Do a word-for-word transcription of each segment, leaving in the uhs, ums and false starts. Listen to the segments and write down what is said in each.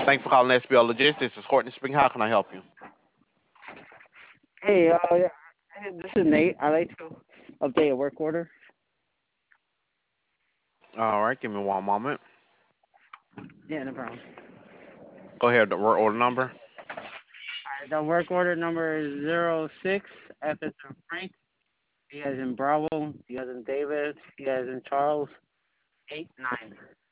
Thanks for calling S B L Logistics. This is Courtney speaking. How can I help you? Hey, uh, yeah, hey, this is Nate. I like to update a work order. All right, give me one moment. Yeah, no problem. Go ahead. The work order number. Alright, the work order number is zero six F is in Frank. D as in Bravo. D as in David. C as in Charles. Eight nine.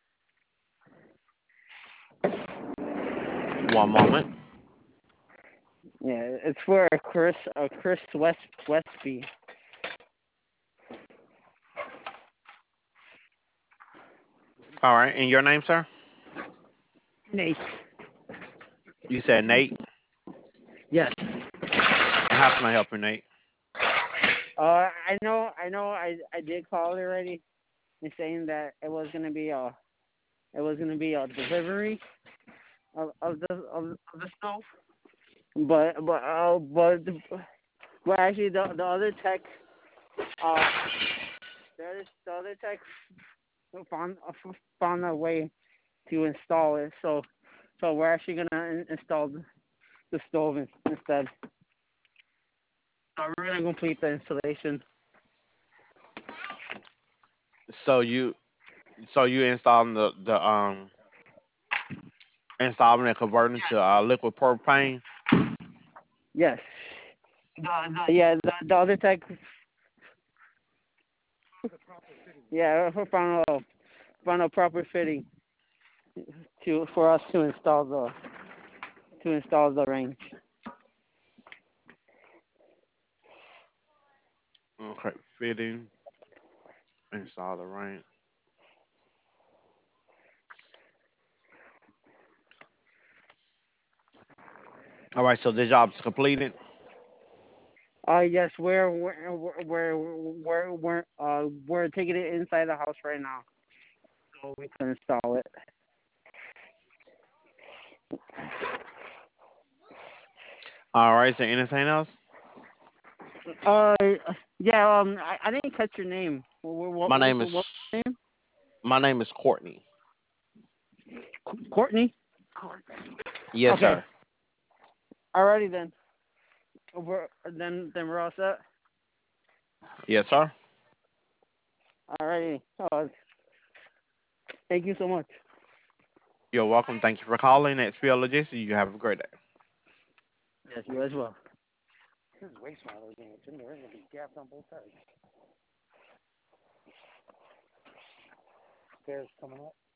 One moment. Yeah, it's for a Chris, a Chris West Westby. All right, and your name, sir? Nate. You said Nate. Yes. And how can I help you, Nate? Uh, I know, I know, I I did call already, and saying that it was gonna be a, it was gonna be a delivery of of the of, of the stove. But but uh but but actually the the other tech uh the other, the other tech found uh, found a way to install it. So so we're actually gonna in, install the stove in, instead. So we're gonna complete the installation. So you, so you installing the the um installing and converting to uh, liquid propane. Yes. The, the yeah the, the other tech yeah found a found a proper fitting to for us to install the to install the range. Okay, fitting, install the range. All right, so the job's completed. Uh, yes, we're we're we're we're we're uh we're taking it inside the house right now, so we can install it. All right, is there anything else? Uh, yeah. Um, I, I didn't catch your name. What what My what, name what, what is name? my name is Courtney. Courtney. Yes, Okay. sir. Alrighty then. We're then then we're all set. Yes, sir. Alrighty. Uh, thank you so much. You're welcome. Thank you for calling S B L Logistics. You have a great day. Yes, you as well. This is way smaller than it's in there. There's gonna be gaps on both sides. Stairs coming up.